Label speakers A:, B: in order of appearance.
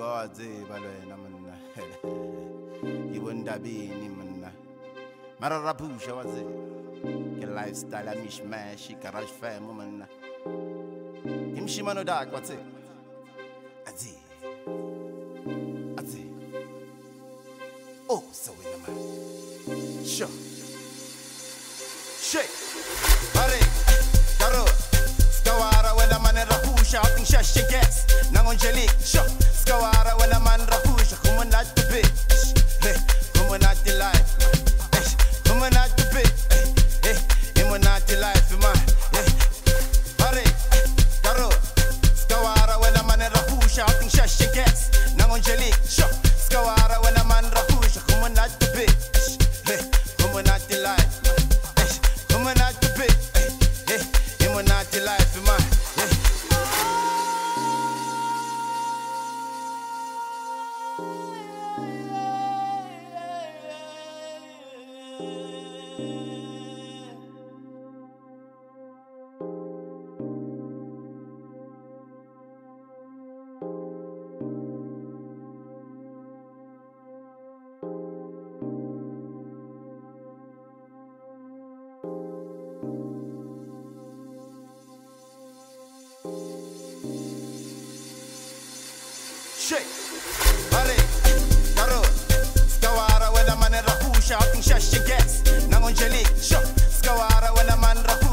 A: Godzilla wena mina. Yibondabini mina. Mara rapusha wazi. Ke lifestyle mishmash, garage fam mina. Imshimano dak what's it? Azi. Oh, so in the man. Sure. Shake. Hurry. Karo. Skawara when a man rapusha out in shash gas. Nangonjelik. Sure. Skawara when a man rapusha. Come on not the bitch. Hey. Come on not the life. Come on not the bitch. Hey. Come on not the life, man. Hurry. Karo. Skawara when a man rapusha out in shash gas. Nangonjelik. Sure. Skawara when a man rapusha. Come on not the bitch. Hey. Come on not the life. Come on not the bitch. Hey. Come on not the life, man. Shake, hurry, karo, skawara when a man rapusha out in shash gas. Nangonjelik, sure, skawara when a man rapusha.